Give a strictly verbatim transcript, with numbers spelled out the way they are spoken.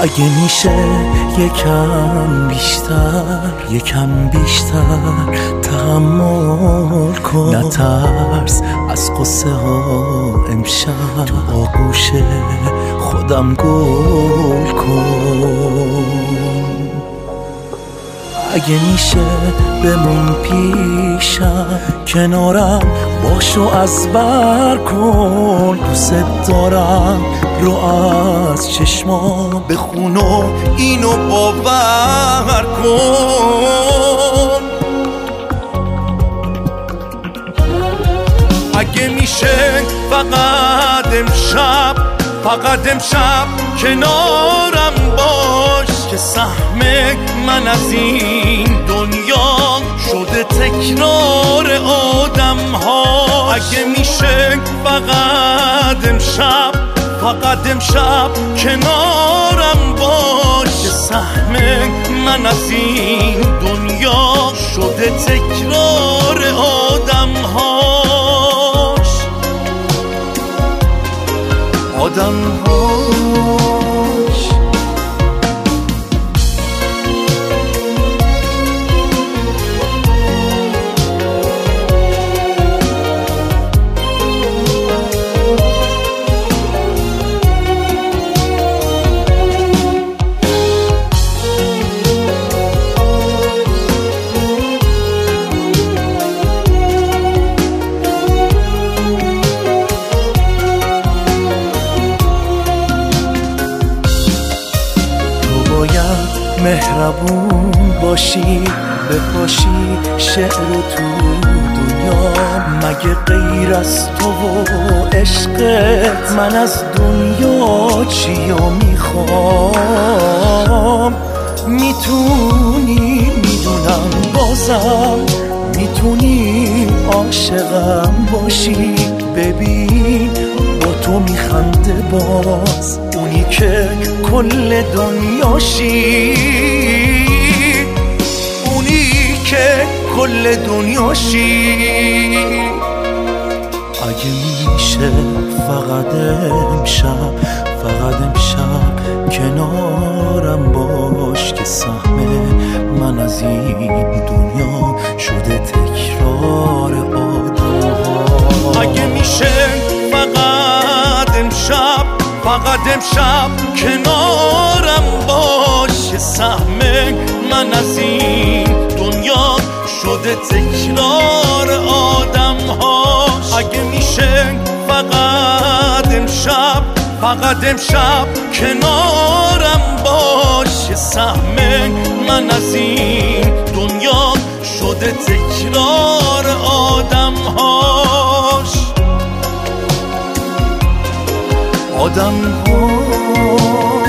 اگه میشه یکم بیشتر یکم بیشتر تحمل کن، نترس از قصه ها امشب تو آغوش خودم گل کن. اگه میشه بمون پیشم کنارم باش و از بر کن، دوست دارم رو از چشما بخون و اینو باور کن. اگه میشه فقط امشب فقط امشب کنارم باش که سهم من از این دنیا شده تکرار آدم ها. اگه میشه فقط امشب فقط امشب کنارم باش که سهم من از این دنیا شده تکرار آدم هاش آدم هاش. مهربون باشی بپاشی شعر تو دنیا، مگه غیر از تو و عشقت من از دنیا چیو میخوام. میتونی میدونم بازم میتونی عاشقم باشی، ببین با تو میخنده باز اونی که کل دنیاشی، اونی که کل دنیاشی. اگه میشه فقط امشب فقط امشب کنارم باش که سهم من از این دنیا شده تکرار آدم ها. اگه میشه فقط امشب فقط امشب کنارم باش که سهم من از این دنیا شده تکرار آدم هاش. اگه میشه فقط امشب فقط امشب کنارم باش که سهم من از این دنیا شده تکرار آدم هاش آدم ها.